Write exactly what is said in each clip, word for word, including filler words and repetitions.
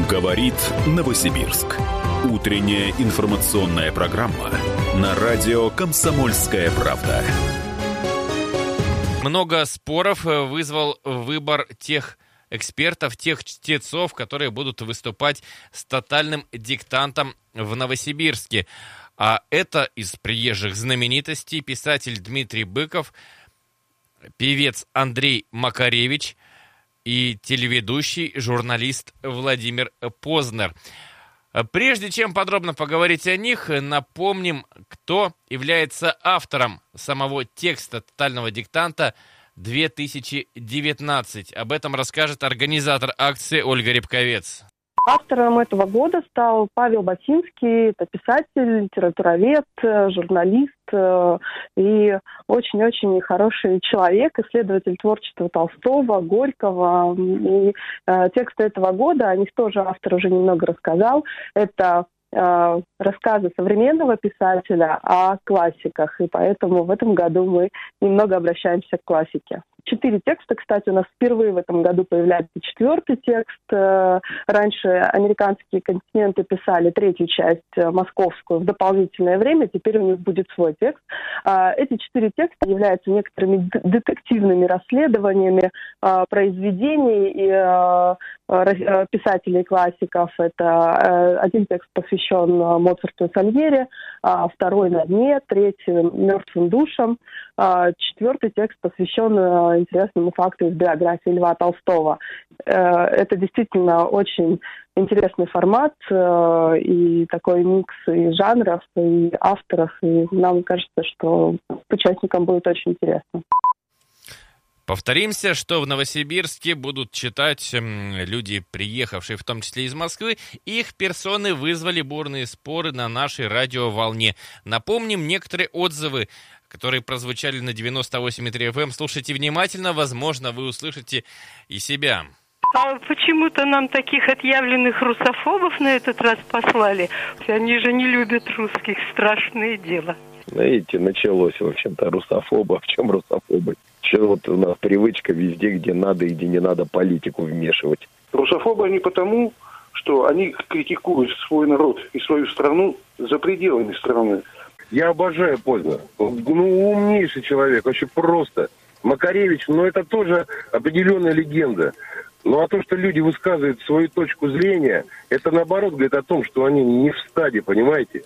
Говорит Новосибирск. Утренняя информационная программа на радио «Комсомольская правда». Много споров вызвал выбор тех экспертов, тех чтецов, которые будут выступать с тотальным диктантом в Новосибирске. А это из приезжих знаменитостей писатель Дмитрий Быков, певец Андрей Макаревич и телеведущий, журналист Владимир Познер. Прежде чем подробно поговорить о них, напомним, кто является автором самого текста тотального диктанта две тысячи девятнадцать. Об этом расскажет организатор акции Ольга Рябковец. Автором этого года стал Павел Батинский. Это писатель, литературовед, журналист и очень-очень хороший человек, исследователь творчества Толстого, Горького. И э, тексты этого года, о них тоже автор уже немного рассказал. Это э, рассказы современного писателя о классиках. И поэтому в этом году мы немного обращаемся к классике. Четыре текста, кстати, у нас впервые в этом году появляется четвертый текст. Раньше американские континенты писали третью часть, московскую, в дополнительное время. Теперь у них будет свой текст. Эти четыре текста являются некоторыми детективными расследованиями произведений и писателей классиков. Это один текст посвящен Моцарту и Сальери, второй «На дне», третий «Мертвым душам», четвертый текст посвящен интересному факту из биографии Льва Толстого. Это действительно очень интересный формат и такой микс и жанров, и авторов. И нам кажется, что участникам будет очень интересно. Повторимся, что в Новосибирске будут читать люди, приехавшие в том числе из Москвы. Их персоны вызвали бурные споры на нашей радиоволне. Напомним некоторые отзывы, которые прозвучали на девяносто восемь и три эф эм. Слушайте внимательно, возможно, вы услышите и себя. А почему-то нам таких отъявленных русофобов на этот раз послали. Они же не любят русских, страшное дело. Знаете, началось, в общем-то, русофоба. В чем русофобы? Что вот у нас привычка везде, где надо и где не надо, политику вмешивать. Русофобы они потому, что они критикуют свой народ и свою страну за пределами страны. Я обожаю Познера. Ну, умнейший человек, вообще просто. Макаревич, ну, это тоже определенная легенда. Ну, а то, что люди высказывают свою точку зрения, это, наоборот, говорит о том, что они не в стаде, понимаете?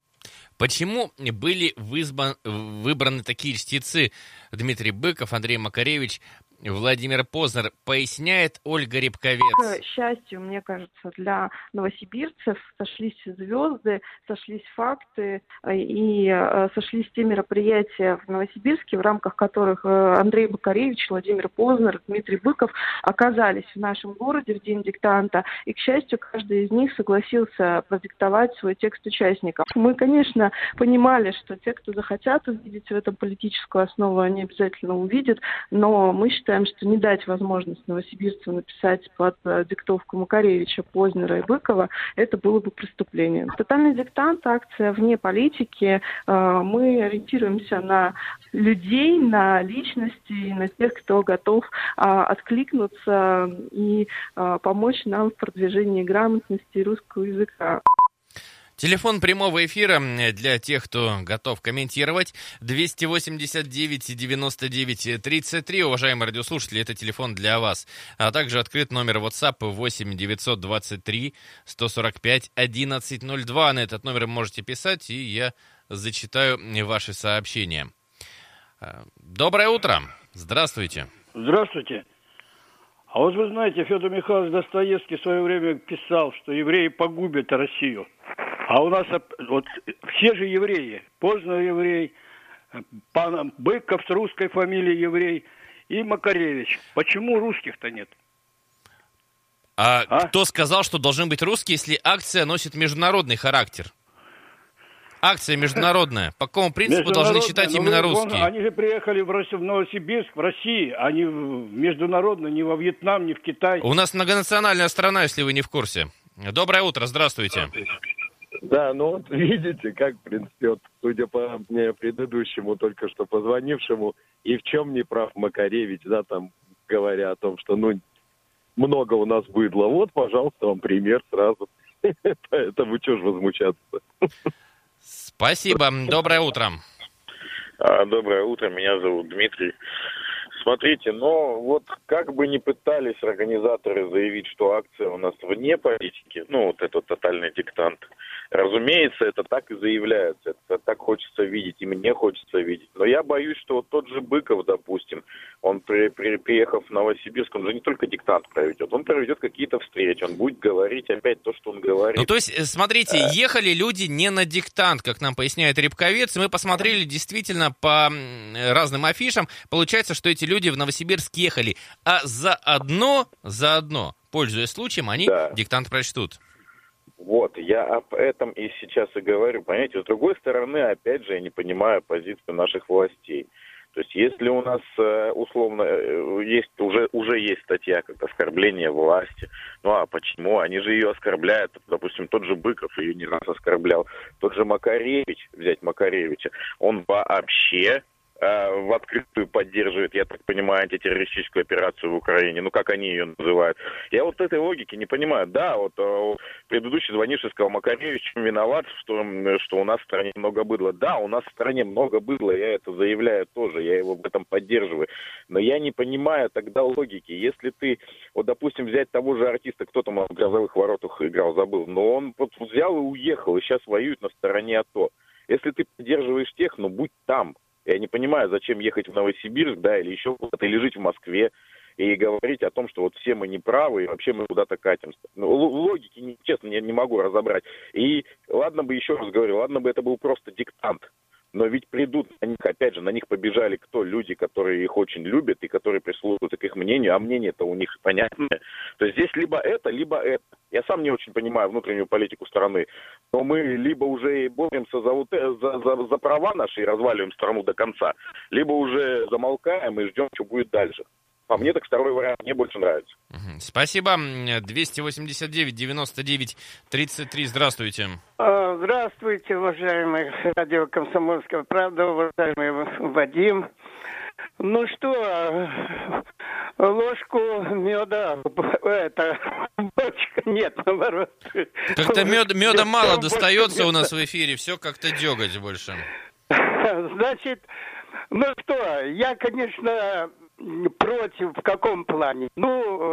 Почему были вызван, выбраны такие чтецы? Дмитрий Быков, Андрей Макаревич, Владимир Познер, поясняет Ольга Рябковец. К счастью, мне кажется, для новосибирцев сошлись звезды, сошлись факты и сошлись те мероприятия в Новосибирске, в рамках которых Андрей Макаревич, Владимир Познер, Дмитрий Быков оказались в нашем городе в день диктанта. И, к счастью, каждый из них согласился продиктовать свой текст участникам. Мы, конечно, понимали, что те, кто захотят увидеть в этом политическую основу, они обязательно увидят, но мы считаем, что не дать возможность новосибирцам написать под диктовку Макаревича, Познера и Быкова, это было бы преступлением. Тотальный диктант, акция вне политики. Мы ориентируемся на людей, на личности, на тех, кто готов откликнуться и помочь нам в продвижении грамотности русского языка. Телефон прямого эфира для тех, кто готов комментировать, двести восемьдесят девять девяносто девять тридцать три. Уважаемые радиослушатели, это телефон для вас. А также открыт номер WhatsApp восемь девятьсот двадцать три сто сорок пять одиннадцать ноль два. На этот номер можете писать, и я зачитаю ваши сообщения. Доброе утро. Здравствуйте. Здравствуйте. А вот вы знаете, Федор Михайлович Достоевский в свое время писал, что евреи погубят Россию. А у нас вот все же евреи. Познер еврей, пан Быков с русской фамилией еврей и Макаревич. Почему русских-то нет? А, а кто сказал, что должны быть русские, если акция носит международный характер? Акция международная. По какому принципу должны считать именно русские? Они же приехали в, Россию, в Новосибирск, в Россию, а не международно, не во Вьетнам, не в Китай. У нас многонациональная страна, если вы не в курсе. Доброе утро, здравствуйте. Да, ну вот видите, как, в принципе, вот, судя по мне, предыдущему, только что позвонившему, и в чем не прав Макаревич, да, там, говоря о том, что, ну, много у нас быдла. Вот, пожалуйста, вам пример сразу. Поэтому чего ж возмущаться? Спасибо. Доброе утро. Доброе утро. Меня зовут Дмитрий. Смотрите, ну вот как бы ни пытались организаторы заявить, что акция у нас вне политики, ну вот это тотальный диктант, разумеется, это так и заявляется, это так хочется видеть, и мне хочется видеть. Но я боюсь, что вот тот же Быков, допустим, он при, при, приехав в Новосибирск, он же не только диктант проведет, он проведет какие-то встречи, он будет говорить опять то, что он говорит. Ну то есть, смотрите, а... ехали люди не на диктант, как нам поясняет Рябковец, мы посмотрели действительно по разным афишам, получается, что эти люди в Новосибирск ехали, а заодно, заодно, пользуясь случаем, они да. диктант прочтут. Вот, я об этом и сейчас и говорю, понимаете, с другой стороны, опять же, я не понимаю позицию наших властей. То есть, если у нас, условно, есть уже, уже есть статья как оскорбление власти, ну а почему? Они же ее оскорбляют, допустим, тот же Быков ее не раз оскорблял, тот же Макаревич, взять Макаревича, он вообще... в открытую поддерживает, я так понимаю, антитеррористическую операцию в Украине. Ну, как они ее называют. Я вот этой логики не понимаю. Да, вот предыдущий звонивший сказал, Макаревич виноват, что, что у нас в стране много быдла. Да, у нас в стране много быдла, я это заявляю тоже, я его в этом поддерживаю. Но я не понимаю тогда логики. Если ты, вот, допустим, взять того же артиста, кто там в «Грозовых воротах» играл, забыл, но он вот взял и уехал, и сейчас воюет на стороне АТО. Если ты поддерживаешь тех, ну, будь там. Я не понимаю, зачем ехать в Новосибирск, да, или еще куда-то, или жить в Москве и говорить о том, что вот все мы неправы, и вообще мы куда-то катимся. Ну, логики, честно, я не могу разобрать. И ладно бы, еще раз говорю, ладно бы это был просто диктант, но ведь придут на них, опять же, на них побежали кто? Люди, которые их очень любят и которые прислушиваются к их мнению, а мнение-то у них понятное. То есть здесь либо это, либо это. Я сам не очень понимаю внутреннюю политику страны, но мы либо уже боремся за, вот, за, за, за права наши и разваливаем страну до конца, либо уже замолкаем и ждем, что будет дальше. По мне, так второй вариант мне больше нравится. Спасибо. двести восемьдесят девять девяносто девять тридцать три. Здравствуйте. Здравствуйте, уважаемый радио «Комсомольская правда», уважаемый Вадим. Ну что, ложку меда, это, бочка, нет, наоборот. Как-то мед, меда мало достается у нас в эфире, все как-то деготь больше. Значит, ну что, я, конечно... Против в каком плане? Ну,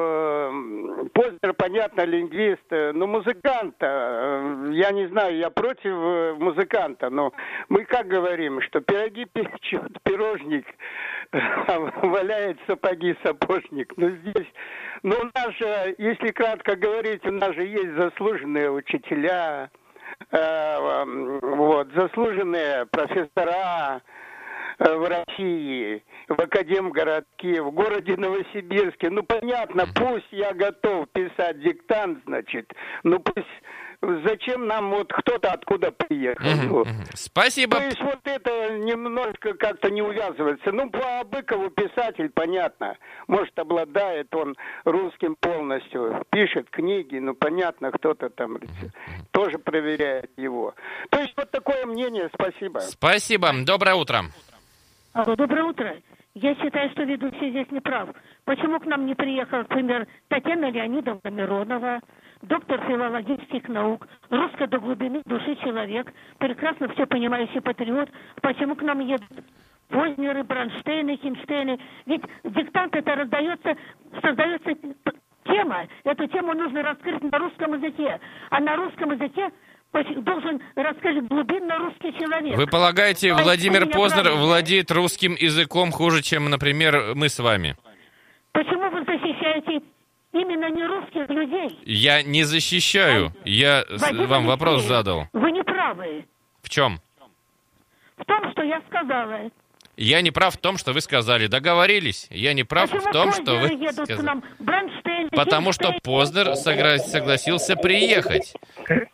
э, Познер, понятно, лингвист, но музыкант, э, я не знаю, я против э, музыканта, но мы как говорим, что пироги печет пирожник, а валяет сапоги сапожник. Ну, здесь, ну, у нас же, если кратко говорить, у нас же есть заслуженные учителя, э, вот, заслуженные профессора, в России, в Академгородке, в городе Новосибирске. Ну, понятно, пусть я готов писать диктант, значит, ну, пусть... Зачем нам вот кто-то откуда приехал? Uh-huh, uh-huh. Спасибо. То есть вот это немножко как-то не увязывается. Ну, по Быкову писатель, понятно. Может, обладает он русским полностью. Пишет книги, ну, понятно, кто-то там uh-huh. тоже проверяет его. То есть вот такое мнение. Спасибо. Спасибо. Доброе утро. Алло, доброе утро. Я считаю, что ведущий здесь не прав. Почему к нам не приехала, например, Татьяна Леонидовна Миронова, доктор филологических наук, русский до глубины души человек, прекрасно все понимающий патриот? Почему к нам едут Познеры, Бронштейны, Хинштейны? Ведь диктант это раздается, создается тема. Эту тему нужно раскрыть на русском языке. А на русском языке должен рассказать глубинно русский человек. Вы полагаете, а Владимир Познер правильно владеет русским языком хуже, чем, например, мы с вами? Почему вы защищаете именно не русских людей? Я не защищаю. А, Я Владимир вам вопрос Алексеевич, задал. Вы не правы. В чем? В том, что я сказала. Я не прав в том, что вы сказали. Договорились? Я не прав Почему в том, Познеры что вы едут сказали. К нам? Бронштейн, Потому что Познер согра- согласился приехать.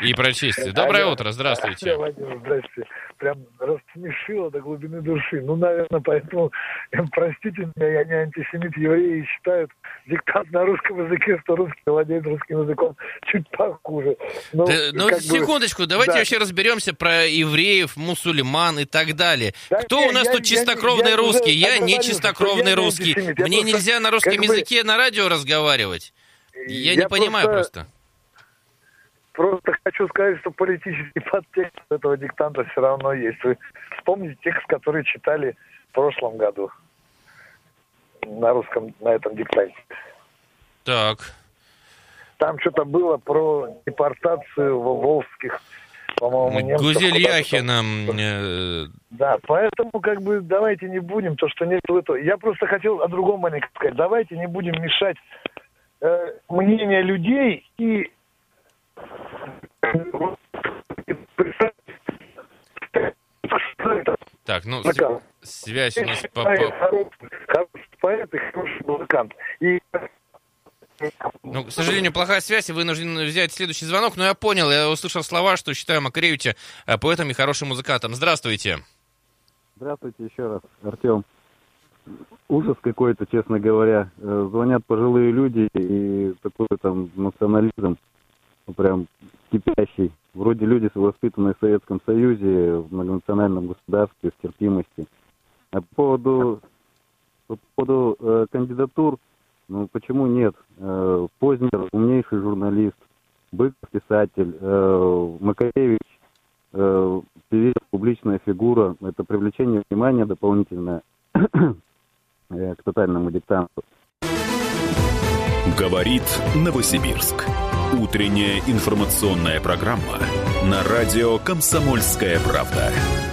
И прочесть. Доброе утро, здравствуйте. Владимир, здравствуйте. Прям рассмешило до глубины души. Ну, наверное, поэтому, простите меня, я не антисемит, евреи считают диктант на русском языке, что русский владеет русским языком чуть похуже. Но, да, ну, секундочку, бы, давайте да. вообще разберемся про евреев, мусульман и так далее. Да, Кто нет, у нас я, тут я, чистокровный я, русский? Я, я не чистокровный я русский. Не Мне просто, нельзя на русском языке бы, на радио разговаривать. Я, я не просто, понимаю просто. Просто хочу сказать, что политический подтекст этого диктанта все равно есть. Вы вспомните текст, который читали в прошлом году на русском, на этом диктанте. Так. Там что-то было про депортацию волжских, по-моему, немцев. Гузель Яхина. Э... Да, поэтому как бы давайте не будем, то, что нет в этом. Я просто хотел о другом маленьком сказать. Давайте не будем мешать э, мнение людей и Так, ну, связь у нас... Поэт и хороший музыкант. И... Ну, к сожалению, плохая связь, и вынужден взять следующий звонок, но я понял, я услышал слова, что считаю Макаревича поэтом и хорошим музыкантом. Здравствуйте. Здравствуйте еще раз, Артем. Ужас какой-то, честно говоря. Звонят пожилые люди, и такой там национализм прям кипящий. Вроде люди, воспитанные в Советском Союзе, в многонациональном государстве, в терпимости. А по поводу, по поводу э, кандидатур, ну почему нет? Э, Познер, умнейший журналист, Быков, писатель, э, Макаревич, э, певец, публичная фигура. Это привлечение внимания дополнительное к тотальному диктанту. Говорит Новосибирск. Утренняя информационная программа на радио «Комсомольская правда».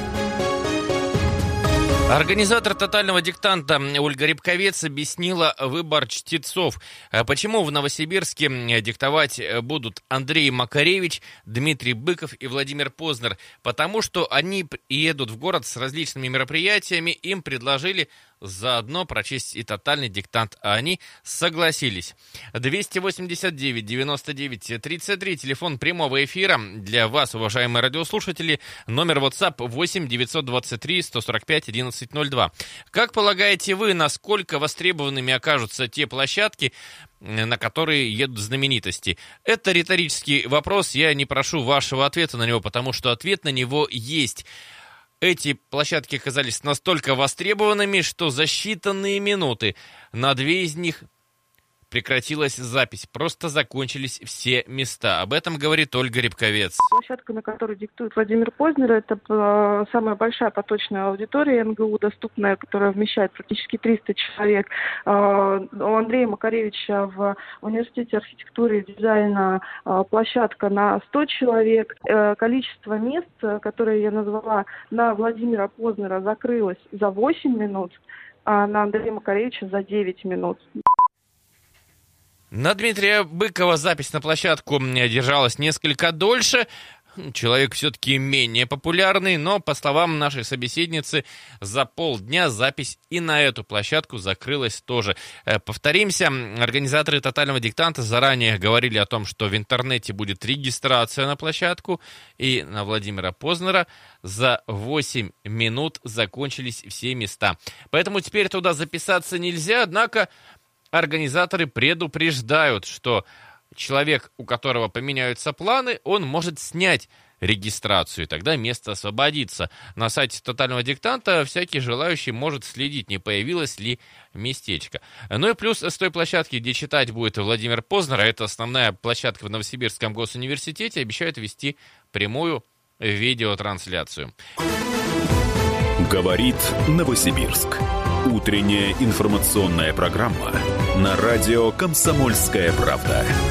Организатор тотального диктанта Ольга Рябковец объяснила выбор чтецов. Почему в Новосибирске диктовать будут Андрей Макаревич, Дмитрий Быков и Владимир Познер? Потому что они едут в город с различными мероприятиями, им предложили заодно прочесть и тотальный диктант, а они согласились. двести восемьдесят девять девяносто девять тридцать три, телефон прямого эфира для вас, уважаемые радиослушатели, номер WhatsApp восемь девятьсот двадцать три сто сорок пять одиннадцать ноль два. Как полагаете вы, насколько востребованными окажутся те площадки, на которые едут знаменитости? Это риторический вопрос, я не прошу вашего ответа на него, потому что ответ на него есть. Эти площадки оказались настолько востребованными, что за считанные минуты на две из них прекратилась запись. Просто закончились все места. Об этом говорит Ольга Рябковец. Площадка, на которой диктует Владимир Познер, это э, самая большая поточная аудитория эн гэ у, доступная, которая вмещает практически триста человек. Э, у Андрея Макаревича в университете архитектуры и дизайна э, площадка на сто человек. Э, количество мест, которые я назвала, на Владимира Познера закрылось за восемь минут, а на Андрея Макаревича за девять минут. На Дмитрия Быкова запись на площадку держалась несколько дольше. Человек все-таки менее популярный, но, по словам нашей собеседницы, за полдня запись и на эту площадку закрылась тоже. Повторимся, организаторы тотального диктанта заранее говорили о том, что в интернете будет регистрация на площадку, и на Владимира Познера за восемь минут закончились все места. Поэтому теперь туда записаться нельзя, однако организаторы предупреждают, что человек, у которого поменяются планы, он может снять регистрацию, и тогда место освободится. На сайте тотального диктанта всякий желающий может следить, не появилось ли местечко. Ну и плюс с той площадки, где читать будет Владимир Познер, а это основная площадка в Новосибирском госуниверситете, обещают вести прямую видеотрансляцию. Говорит Новосибирск. Утренняя информационная программа на радио «Комсомольская правда».